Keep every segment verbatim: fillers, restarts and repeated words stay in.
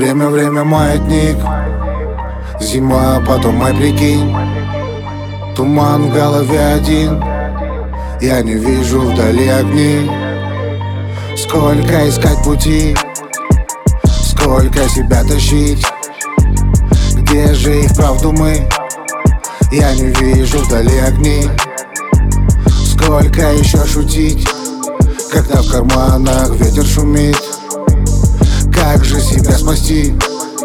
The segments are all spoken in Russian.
Время, время, маятник. Зима, потом май, прикинь. Туман в голове один. Я не вижу вдали огни. Сколько искать пути, сколько себя тащить. Где же их правду мы? Я не вижу вдали огни. Сколько еще шутить, когда в карманах ветер шумит? Как же себя спасти?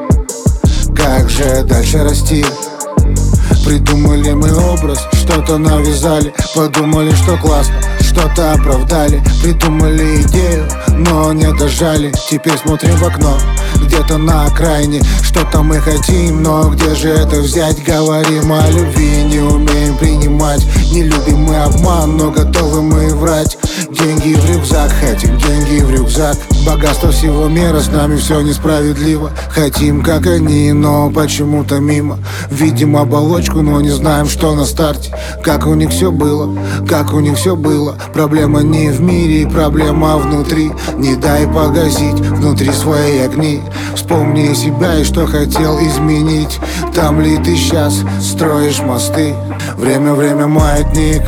Как же дальше расти? Придумали мы образ, что-то навязали. Подумали, что классно, что-то оправдали. Придумали идею, но не дожали. Теперь смотрим в окно, где-то на окраине. Что-то мы хотим, но где же это взять? Говорим о любви, не умеем принимать. Не любим мы обман, но готовы мы врать. Деньги в рюкзак, хотим деньги в рюкзак. Богатство всего мира, с нами все несправедливо. Хотим, как они, но почему-то мимо. Видим оболочку, но не знаем, что на старте. Как у них все было, как у них все было. Проблема не в мире, проблема внутри. Не дай погасить внутри свои огни. Вспомни себя и что хотел изменить. Там ли ты сейчас строишь мосты? Время, время, маятник.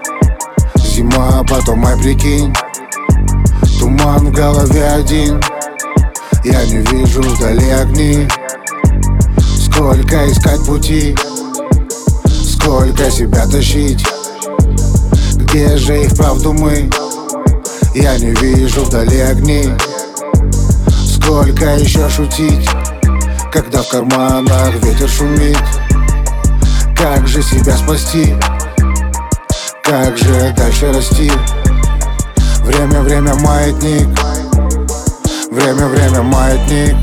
Зима, потом май, прикинь. Туман в голове один. Я не вижу вдали огни. Сколько искать пути, сколько себя тащить. Где же их правду мы? Я не вижу вдали огни. Сколько еще шутить, когда в карманах ветер шумит? Как же себя спасти? Как же дальше расти? Время, время, маятник. Время, время, маятник.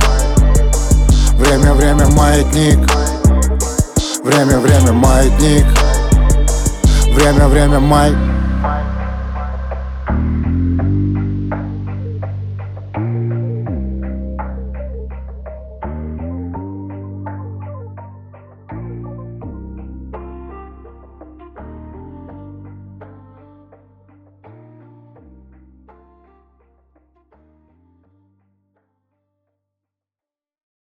Время, время, маятник. Время, время, маятник. Время, время, май.